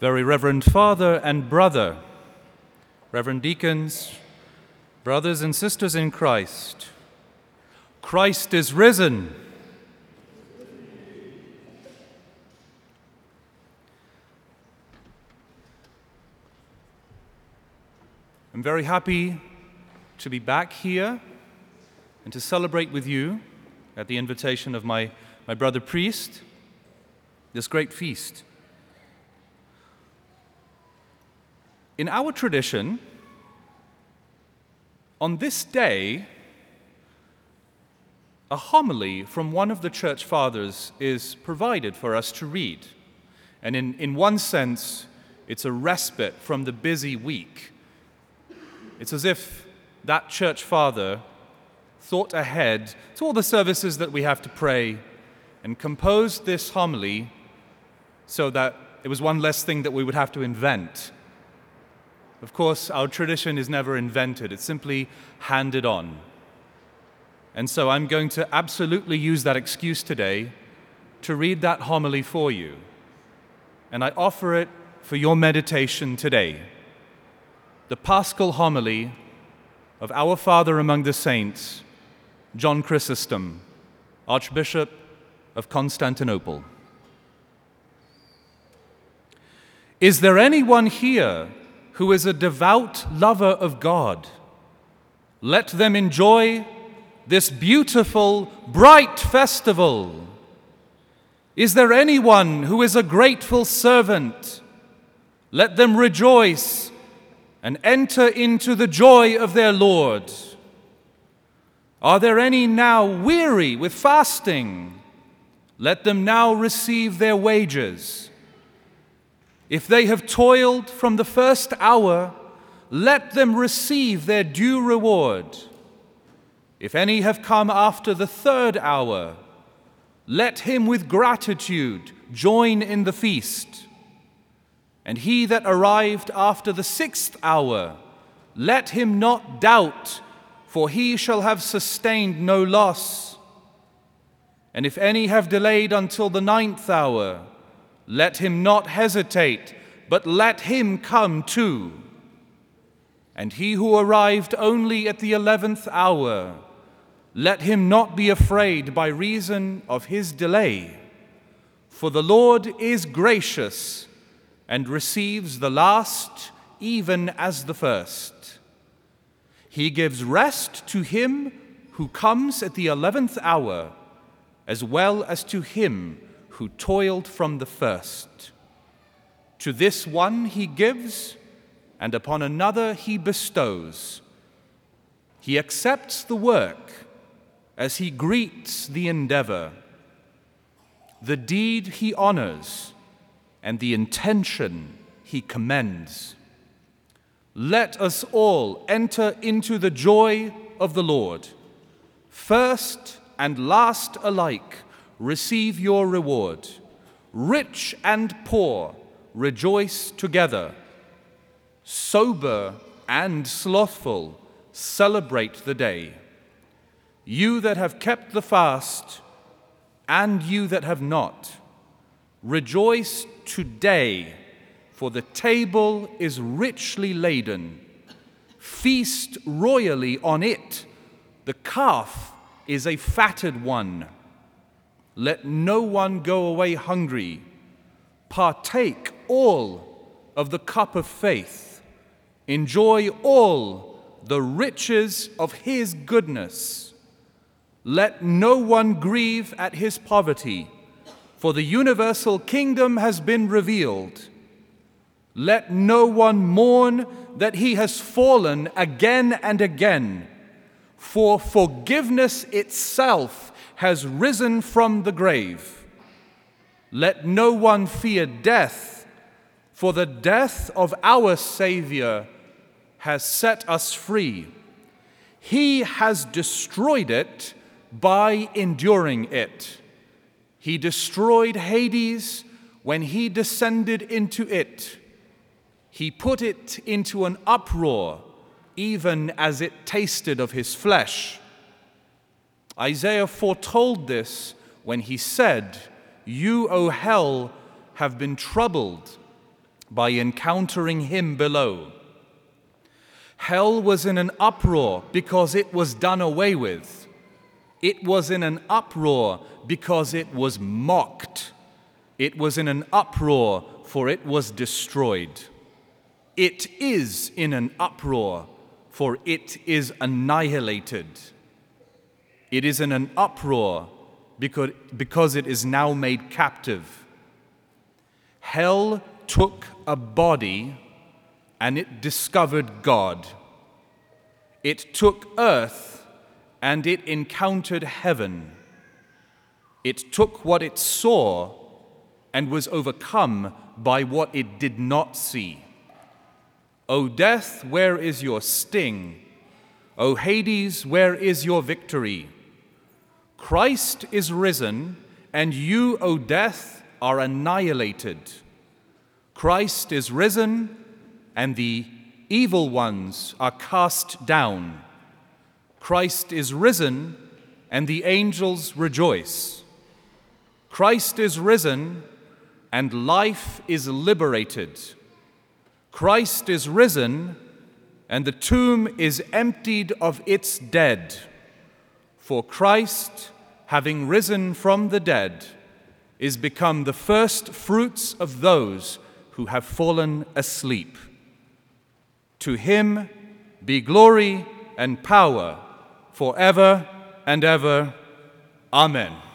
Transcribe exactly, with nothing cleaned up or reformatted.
Very Reverend Father and Brother, Reverend Deacons, brothers and sisters in Christ, Christ is risen. I'm very happy to be back here and to celebrate with you, at the invitation of my, my brother priest, this great feast. In our tradition, on this day, a homily from one of the church fathers is provided for us to read. And in, in one sense, it's a respite from the busy week. It's as if that church father thought ahead to all the services that we have to pray and composed this homily so that it was one less thing that we would have to invent. Of course, our tradition is never invented, it's simply handed on. And so I'm going to absolutely use that excuse today to read that homily for you. And I offer it for your meditation today. The Paschal homily of our Father among the saints, John Chrysostom, Archbishop of Constantinople. Is there anyone here who is a devout lover of God? Let them enjoy this beautiful, bright festival. Is there anyone who is a grateful servant? Let them rejoice and enter into the joy of their Lord. Are there any now weary with fasting? Let them now receive their wages. If they have toiled from the first hour, let them receive their due reward. If any have come after the third hour, let him with gratitude join in the feast. And he that arrived after the sixth hour, let him not doubt, for he shall have sustained no loss. And if any have delayed until the ninth hour, let him not hesitate, but let him come too. And he who arrived only at the eleventh hour, let him not be afraid by reason of his delay. For the Lord is gracious and receives the last even as the first. He gives rest to him who comes at the eleventh hour, as well as to him who toiled from the first. To this one he gives, and upon another he bestows. He accepts the work as he greets the endeavor. The deed he honors, and the intention he commends. Let us all enter into the joy of the Lord. First and last alike, receive your reward. Rich and poor, rejoice together. Sober and slothful, celebrate the day. You that have kept the fast, and you that have not, rejoice today, for the table is richly laden. Feast royally on it. The calf is a fatted one. Let no one go away hungry. Partake all of the cup of faith. Enjoy all the riches of his goodness. Let no one grieve at his poverty, for the universal kingdom has been revealed. Let no one mourn that he has fallen again and again, for forgiveness itself has risen from the grave. Let no one fear death, for the death of our Savior has set us free. He has destroyed it by enduring it. He destroyed Hades when he descended into it. He put it into an uproar, even as it tasted of his flesh. Isaiah foretold this when he said, "You, O hell, have been troubled. by encountering him below. Hell was in an uproar because it was done away with. It was in an uproar because it was mocked. It was in an uproar for it was destroyed. It is in an uproar for it is annihilated. It is in an uproar because, because it is now made captive. Hell took a body and it discovered God. It took earth and it encountered heaven. It took what it saw and was overcome by what it did not see. O death, where is your sting? O Hades, where is your victory? Christ is risen, and you, O death, are annihilated. Christ is risen, and the evil ones are cast down. Christ is risen, and the angels rejoice. Christ is risen, and life is liberated. Christ is risen, and the tomb is emptied of its dead. For Christ, having risen from the dead, is become the first fruits of those who have fallen asleep. To him be glory and power forever and ever. Amen.